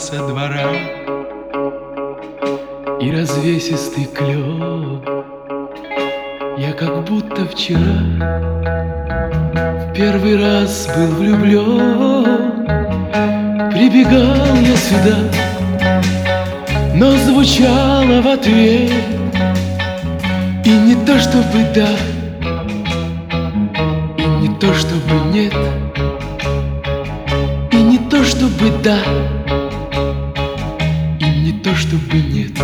со двора, и развесистый клёв. Я как будто вчера в первый раз был влюблен. Прибегал я сюда, но звучало в ответ и не то чтобы да, и не то чтобы нет, и не то чтобы да, и не то чтобы нет.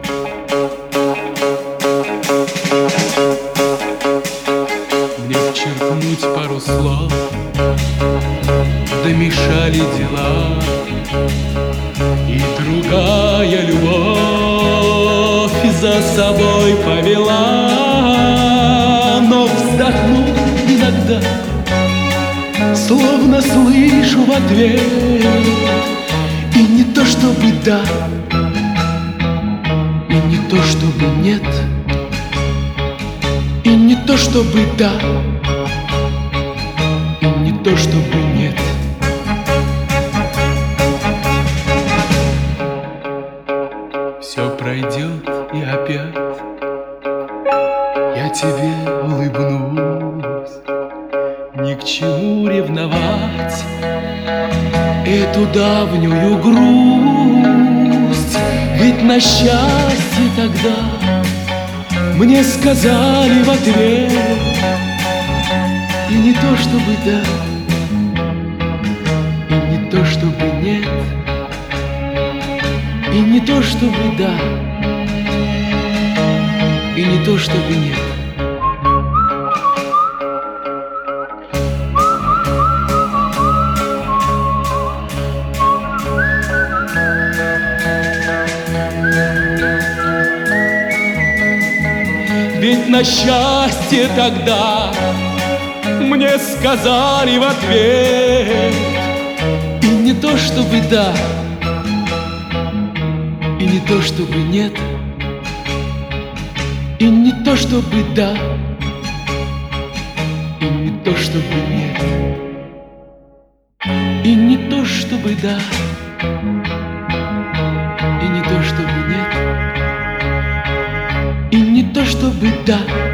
Мне вчеркнуть пару слов, да мешали дела, и другая любовь за собой повела. Но вздохнув иногда, словно слышу в ответ и не то чтобы да, и не то чтобы нет, и не то чтобы да, и не то чтобы нет. Все пройдет, и опять я тебе улыбнусь. Ни к чему ревновать эту давнюю грусть, ведь на счастье тогда мне сказали в ответ и не то чтобы да, и не то чтобы нет, и не то чтобы да, и не то чтобы нет. Ведь на счастье тогда мне сказали в ответ и не то чтобы да, и не то чтобы нет, и не то чтобы да, и не то чтобы нет, и не то чтобы да, и не то чтобы нет, и не то чтобы да.